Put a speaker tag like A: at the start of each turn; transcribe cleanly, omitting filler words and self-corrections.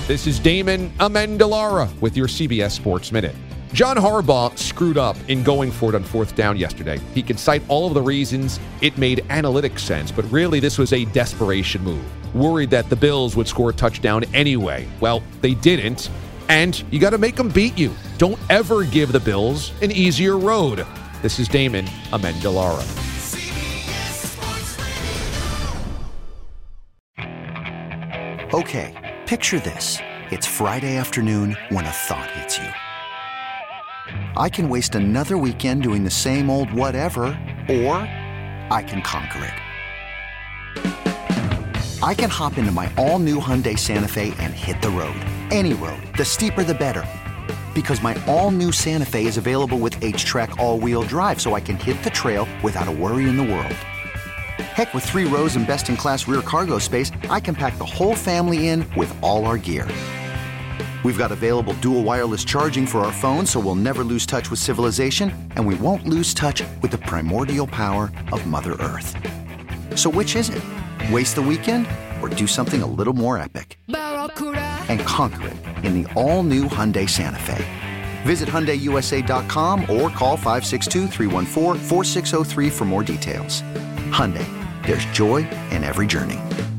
A: This is Damon Amendolara with your CBS Sports Minute. John Harbaugh screwed up in going for it on fourth down yesterday. He can cite all of the reasons it made analytic sense, but really this was a desperation move. Worried that the Bills would score a touchdown anyway. Well, they didn't, and you got to make them beat you. Don't ever give the Bills an easier road. This is Damon Amendolara.
B: Okay, picture this. It's Friday afternoon when a thought hits you. I can waste another weekend doing the same old whatever, or I can conquer it. I can hop into my all-new Hyundai Santa Fe and hit the road. Any road. The steeper, the better. Because my all-new Santa Fe is available with H-Track all-wheel drive, so I can hit the trail without a worry in the world. Heck, with 3 rows and best-in-class rear cargo space, I can pack the whole family in with all our gear. We've got available dual wireless charging for our phones, so we'll never lose touch with civilization, and we won't lose touch with the primordial power of Mother Earth. So which is it? Waste the weekend or do something a little more epic? And conquer it in the all-new Hyundai Santa Fe. Visit HyundaiUSA.com or call 562-314-4603 for more details. Hyundai, there's joy in every journey.